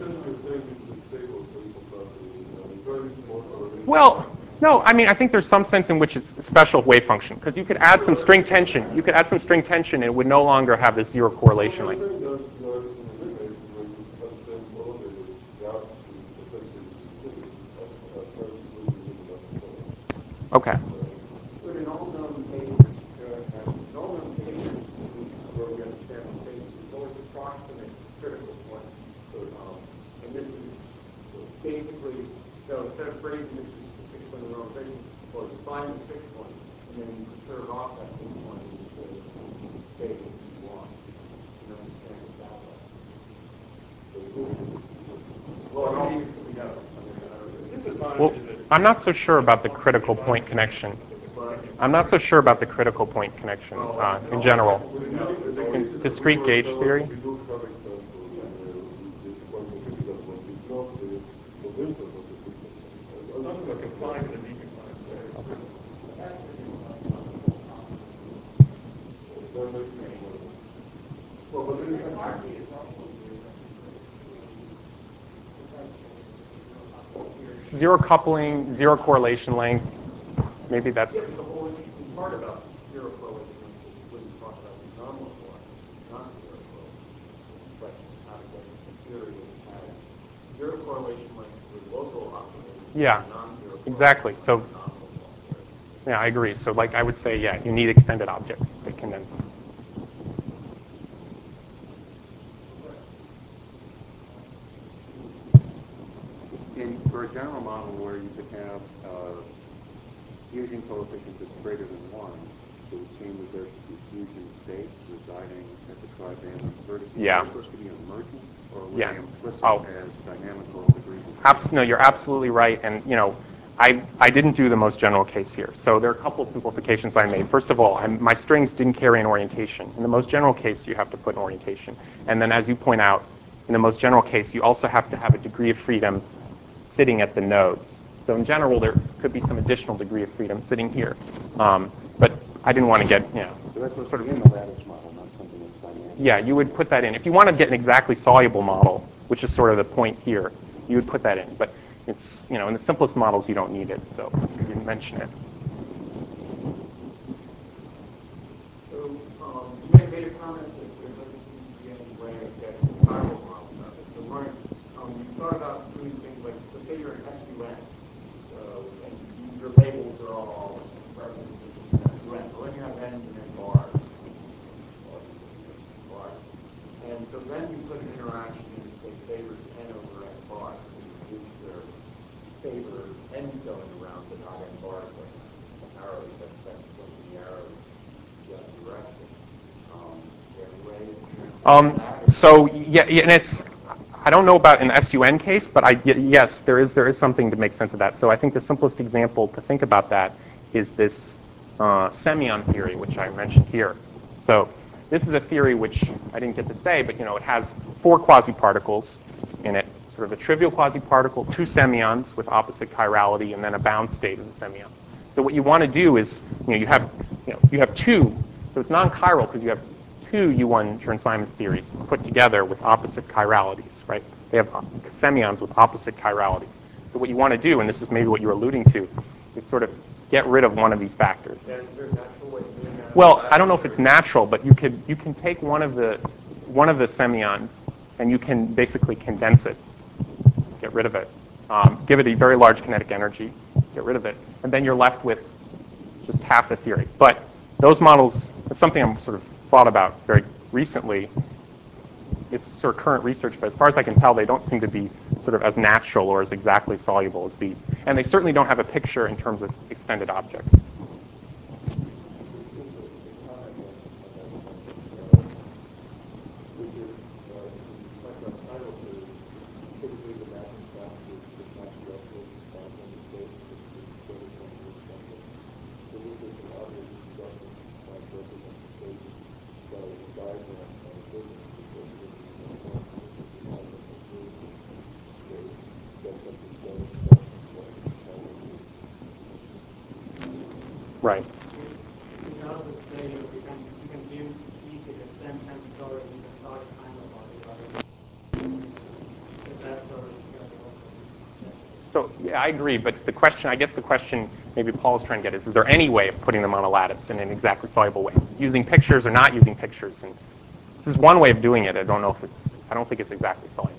Well, no. I mean, I think there's some sense in which it's a special wave function because you could add some string tension. You could add some string tension, and it would no longer have this zero correlation length. Okay. But in all known cases, uh, in all known cases, where we understand the space is always approximate critical point. Um, and this is basically, so instead of phrasing this as the fixed point of normalization, well, you find this fixed point, and then you preserve off that fixed point in the space that you want. You understand it that way. Well, it all needs to be done. Well, I'm not so sure about the critical point connection. I'm not so sure about the critical point connection uh, in general. In discrete gauge theory? Zero coupling, zero correlation length. Maybe that's. Yeah, but the whole interesting part about zero correlation length is when you talk about these non-local non-zero correlation questions, how to get a theory that has zero correlation length with local oscillations. Yeah, non-zero exactly. So, yeah, I agree. So, like I would say, yeah, you need extended objects that condense. for a general model where you could have uh, fusion coefficient that's greater than one, it would seem that there should be fusion states residing at the tri-valence vertices. Yeah. Are they supposed to be emergent, or were Yeah. they implicit Oh. as dynamical degrees of Abs- no, you're absolutely right. And, you know, I, I didn't do the most general case here. So there are a couple of simplifications I made. First of all, I'm, my strings didn't carry an orientation. In the most general case, you have to put an orientation. And then as you point out, in the most general case, you also have to have a degree of freedom sitting at the nodes. So in general, there could be some additional degree of freedom sitting here. Um, but I didn't want to get, you know, So that's supposed sort to be of, in the lattice model, not something that's dynamic. yeah, you would put that in. If you want to get an exactly soluble model, which is sort of the point here, you would put that in. But it's, you know, in the simplest models, you don't need it, so I didn't mention it. So um, you may have made a comment that there doesn't seem to be any way of getting a chiral model out of it. So Mark, um, you thought about doing things like, let's say you're an S U N, so, and you, your labels are all representations of S U N. But then you have N's and then bars. Bars. And so then you put an interaction in, say, favors N over N bar, and you use their favor N's going around, but not N bars going around. Arrows, that's, that's pointing the arrows the other direction. Um, is there any way to Um, that? so yeah, yeah, and it's, I don't know about an S U N case, but I, y- yes, there is there is something to make sense of that. So I think the simplest example to think about that is this uh, semyon theory, which I mentioned here. So this is a theory which I didn't get to say, but you know, it has four quasi-particles in it, sort of a trivial quasi-particle, two semyons with opposite chirality, and then a bound state of the semyon. So what you want to do is, you know, you have, you know, you have two, so it's non-chiral because you have two U one Chern-Simons theories put together with opposite chiralities, right? They have semyons with opposite chiralities. So what you want to do, and this is maybe what you're alluding to, is sort of get rid of one of these factors. Is there a natural way of doing that? Well, I don't know if it's natural, but you could you can take one of the one of the semyons and you can basically condense it, get rid of it, um, give it a very large kinetic energy, get rid of it, and then you're left with just half the theory. But those models, it's something I'm sort of thought about very recently. It's sort of current research, but as far as I can tell, they don't seem to be sort of as natural or as exactly soluble as these. And they certainly don't have a picture in terms of extended objects. Right. You can also say you can you can use T to extend transitory you can start a timer body rather than that sort of So yeah, I agree, but the question, I guess the question maybe Paul's trying to get is, is there any way of putting them on a lattice in an exactly soluble way, using pictures or not using pictures? And this is one way of doing it. I don't know if it's, I don't think it's exactly soluble.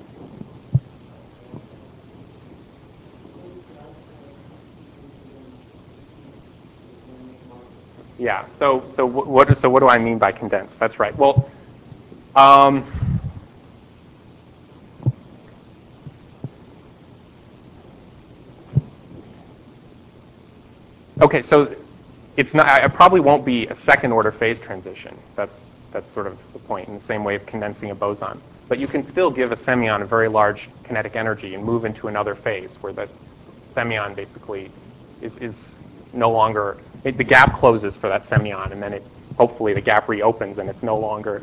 Yeah. So so what so what do I mean by condensed? That's right. Well, um, okay. So it's not. I probably won't be a second order phase transition. That's that's sort of the point. In the same way of condensing a boson, but you can still give a semyon a very large kinetic energy and move into another phase where the semyon basically is is no longer, it, the gap closes for that semyon, and then it hopefully the gap reopens and it's no longer.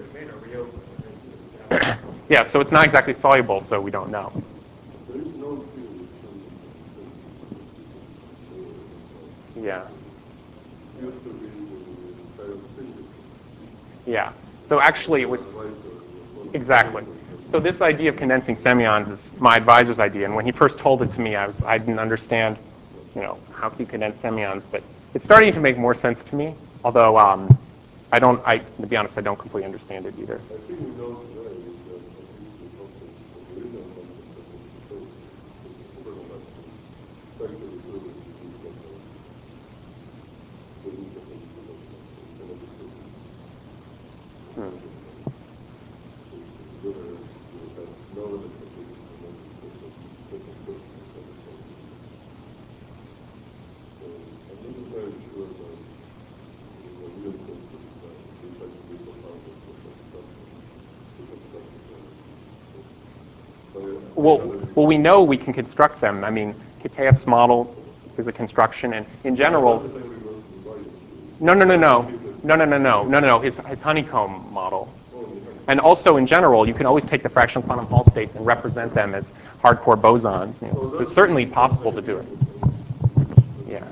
Yeah, so it's not exactly soluble, so we don't know. Yeah. Yeah. So actually, it was exactly. So this idea of condensing semyons is my advisor's idea, and when he first told it to me, I was I didn't understand, you know, how can you condense semyons, but it's starting to make more sense to me. Although um, I don't, I to be honest, I don't completely understand it either. Hmm. well, well, we know we can construct them. I mean, Kitaev's model is a construction, and in general, no, no, no, no, no, no, no, no, no, no, his, his honeycomb model. And also, in general, you can always take the fractional quantum Hall states and represent them as hardcore bosons. You know, so it's certainly possible to do it. Yeah.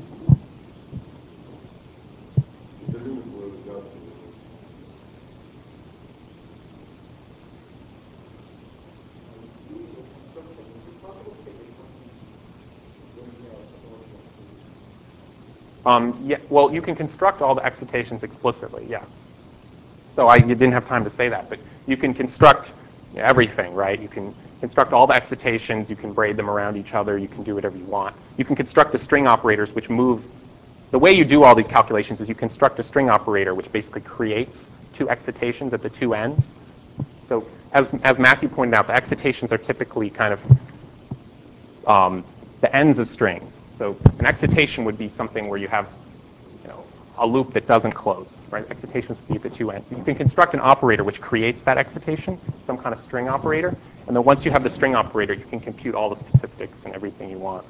Um, yeah, well, you can construct all the excitations explicitly, yes. So I you didn't have time to say that, but you can construct everything, right? You can construct all the excitations, you can braid them around each other, you can do whatever you want. You can construct the string operators which move. The way you do all these calculations is you construct a string operator which basically creates two excitations at the two ends. So as, as Matthew pointed out, the excitations are typically kind of um, the ends of strings. So an excitation would be something where you have, you know, a loop that doesn't close, right? Excitations would be at the two ends. So you can construct an operator which creates that excitation, some kind of string operator, and then once you have the string operator, you can compute all the statistics and everything you want.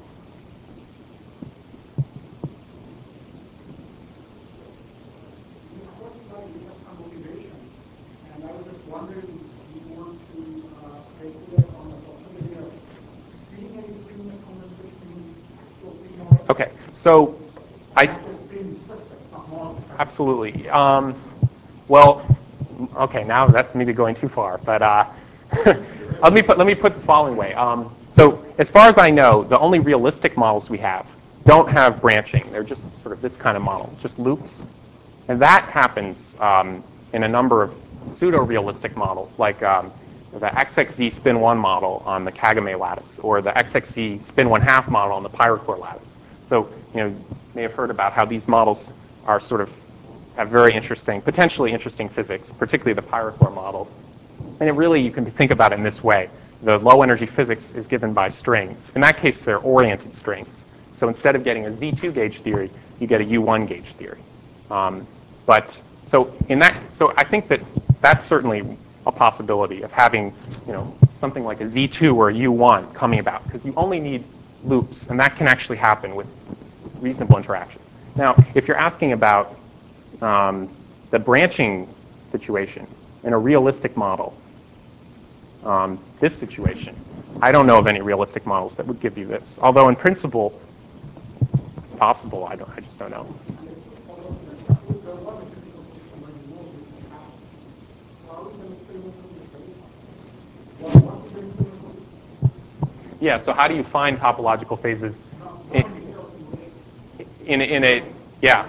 And I was just wondering if you want to uh, speculate on the possibility of seeing any stream condensation in actual signal. Okay, so I stream systems, not models. absolutely. Um, well, okay, now that's maybe going too far, but uh, let me put let me put it the following way. Um, so as far as I know, the only realistic models we have don't have branching. They're just sort of this kind of model, just loops, and that happens um, in a number of pseudo-realistic models, like um, the X X Z spin one model on the Kagame lattice, or the X X Z spin one half model on the Pyrocore lattice. So you know, you may have heard about how these models are sort of have very interesting, potentially interesting physics, particularly the Pyrocore model. And it really, you can think about it in this way. The low energy physics is given by strings. In that case, they're oriented strings. So instead of getting a Z two gauge theory, you get a U one gauge theory. Um, but so in that, so I think that that's certainly a possibility of having, you know, something like a Z two or a U one coming about, because you only need loops, and that can actually happen with reasonable interactions. Now, if you're asking about um, the branching situation in a realistic model, um, this situation, I don't know of any realistic models that would give you this. Although in principle, possible, I don't. I just don't know. Yeah. So how do you find topological phases in, in, in a yeah?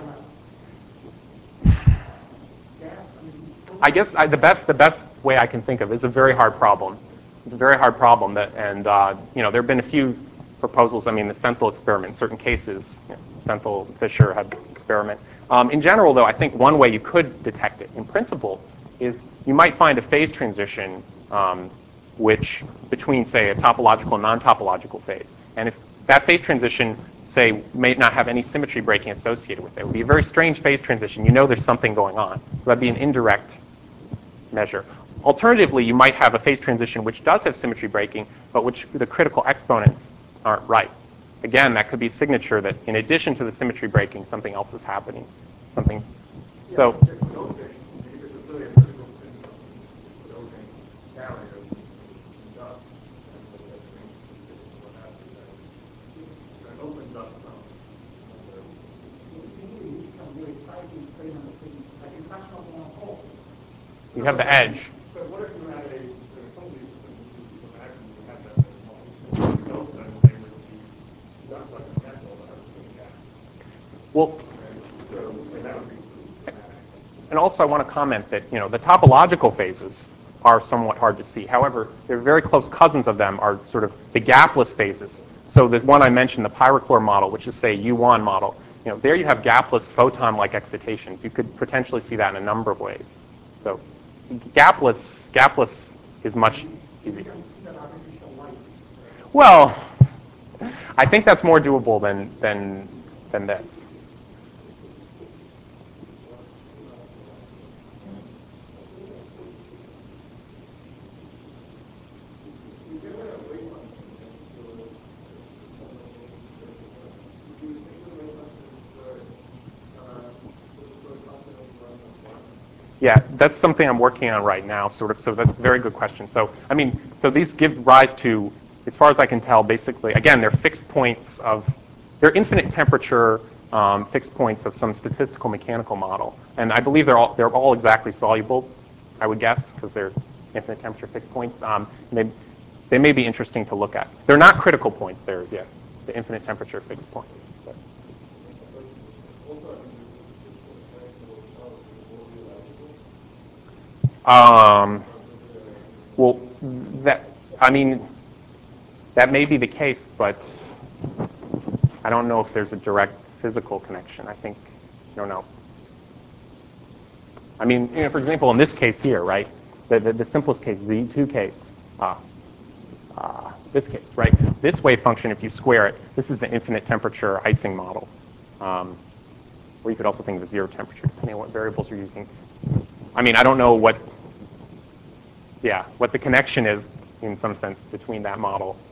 I guess I, the best the best way I can think of is a very hard problem. It's a very hard problem that, and uh, you know, there have been a few proposals. I mean, the Senthil experiment, in certain cases, you know, Senthil Fisher had experiment. Um, in general, though, I think one way you could detect it, in principle, is you might find a phase transition um, which between, say, a topological and non-topological phase, and if that phase transition, say, may not have any symmetry breaking associated with it, it would be a very strange phase transition. You know there's something going on, so that'd be an indirect measure. Alternatively, you might have a phase transition which does have symmetry breaking, but which the critical exponents aren't right. Again, that could be a signature that in addition to the symmetry breaking, something else is happening. Something. So. You have the edge. But what if you had a, some of these systems, imagine you had that as well, then they would be not like a net or a gap. Well, so that would be dramatic. And also I want to comment that, you know, the topological phases are somewhat hard to see. However, they're very close cousins of them are sort of the gapless phases. So the one I mentioned, the Pyrocore model, which is, say, U one model, you know, there you have gapless photon-like excitations. You could potentially see that in a number of ways. So gapless, gapless is much easier. Well, I think that's more doable than, than, than this. Yeah, that's something I'm working on right now, sort of. So that's a very good question. So, I mean, so these give rise to, as far as I can tell, basically, again, they're fixed points of, they're infinite temperature um, fixed points of some statistical mechanical model. And I believe they're all, they're all exactly soluble, I would guess, because they're infinite temperature fixed points. Um, they, they may be interesting to look at. They're not critical points. They're, yeah, the infinite temperature fixed points. But. Um, well, that, I mean, that may be the case, but I don't know if there's a direct physical connection. I think, I don't know. I mean, you know, for example, in this case here, right, the, the, the simplest case, the E two case, uh, uh, this case, right, this wave function, if you square it, this is the infinite temperature Ising model. Um, or you could also think of a zero temperature, depending on what variables you're using. I mean, I don't know what, yeah, what the connection is, in some sense, between that model